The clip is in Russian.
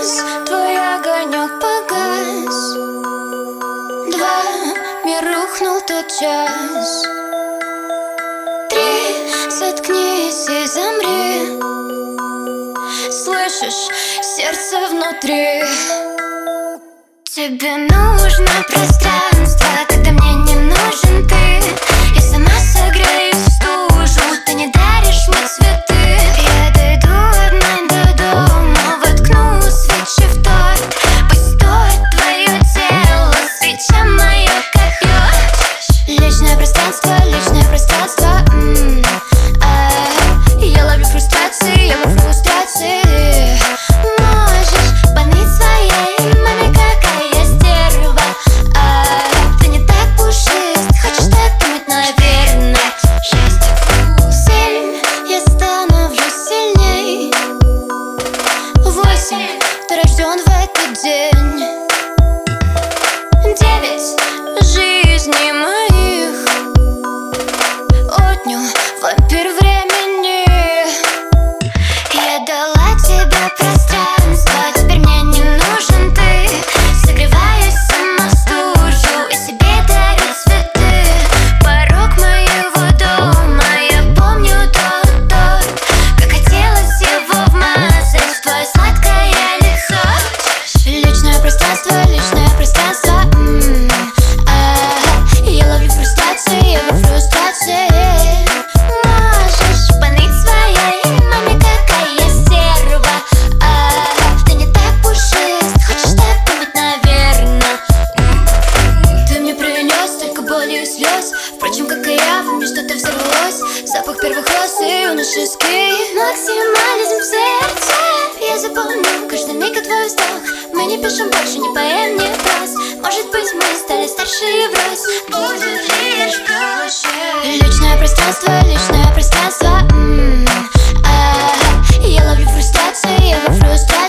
Раз, твой огонек погас. Два, мир рухнул тотчас. Три, заткнись и замри. Слышишь сердце внутри. Тебе нужно пространство, когда мне не нужен ты. Я сама согреюсь в стужу, ты не даришь мне цветы. Я дойду одна до дома, воткну свечи в торт. Пусть стоит твое тело, свеча моя копье. Личное пространство, личное пространство. Я ловлю фрустрации, я во фрустрации. Можешь поныть своей маме, какая я стерва. Ты не так пушист, хочешь так думать, наверное. 7, я становлюсь сильней. 8, ты рожден в этот день. 9, жизни моих отнял вампир времени. Я дала тебе пространство, теперь мне не нужен ты. Согреваюсь сама в стужу и себе дарю цветы. Порог моего дома, я помню тот торт. Как хотелось его вмазать в твое сладкое лицо. Личное пространство, личное пространство. Я ловлю фрустрации, я во фрустрации. Можешь поныть своей маме, какая я стерва. Ты не так пушист, хочешь так думать, наверное. Ты мне принес только боли и слез. Впрочем, как и я, во мне что-то взорвалось. Запах первых роз и юношеский максимализм в сердце. Я запомню каждый миг и твой вздох. Мы не пишем больше ни поэм, ни фраз. Может быть, мы стали старше и врозь. Будет лишь проще. Личное пространство, личное пространство. Я ловлю фрустрации, я во фрустрации.